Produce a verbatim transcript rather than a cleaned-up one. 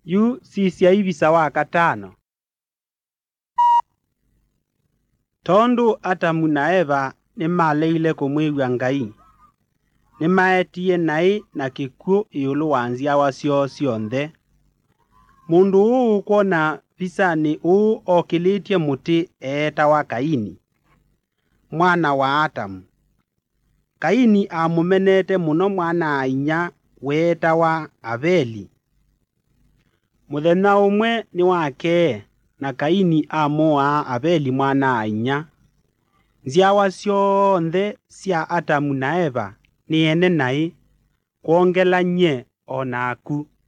yu sisya ivisa wa katano. Tondu Atamu na Eva ni maleile kumwiwa Ngai, ni maetie nai na kikuo iulu wa nziawa syoo syonthe. Mundu uu kwona visani uu okilitie muti eetawa Kaini, mwana wa Atamu. Kaini amumenete muno mwana ainya weetawa Abeli. Muthenya umwe ni wakee na Kaini amuaa Abeli mwana ainya. Nziawa syonthe sya Atamu na Eva ni ene nai kwongelanye onaku.